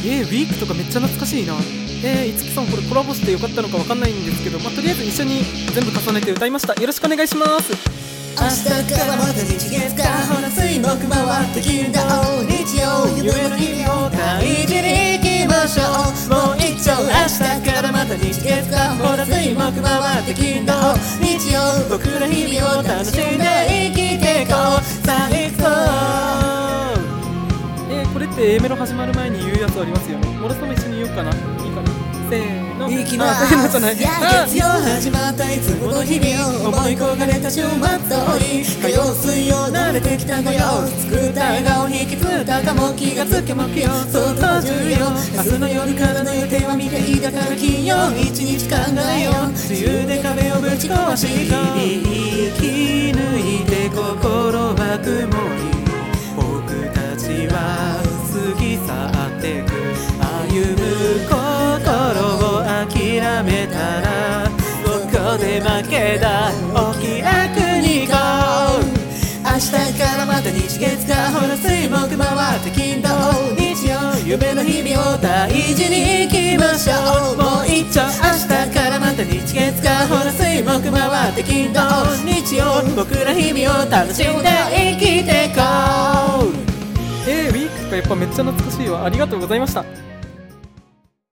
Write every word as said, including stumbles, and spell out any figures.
えー、ウィークとかめっちゃ懐かしいな。えー、いつきさんこれコラボしてよかったのかわかんないんですけど、まあ、とりあえず一緒に全部重ねて歌いました。よろしくお願いします。 明日からまた日月かほら水木回って金土日曜夢の日々を大事に行きましょう。もう一丁明日からまた日月かほら水木回って金土日曜僕ら日々を楽しんで生きていこう。さあ行こう。 えー、これって A メロ始まる前に言うやつありますよね。モロさんも一緒に言おうかな。いいかな。せーの。 行きます。 せーのじゃない。 月曜始まったいつもの日々思い焦がれた週末通り火曜水曜慣れてきたのよ。作った笑顔に引き継いだかも気がつけ木曜そうと重要明日の夜からの予定は未定だから金曜一日考えよう。自由で壁をぶち壊し日々生き抜いて心は曇り僕たちは過ぎ去ってく歩む心を諦めたらここで負けだお気楽に行こう。明日からまた日月かほら水木回って金土日曜夢の日々を大事に行きましょう。もう一丁明日からまた日月かほら水木回って金土日曜僕ら日々を楽しんで生きていこう。 えー、ウィークとかやっぱめっちゃ懐かしいわ。ありがとうございました。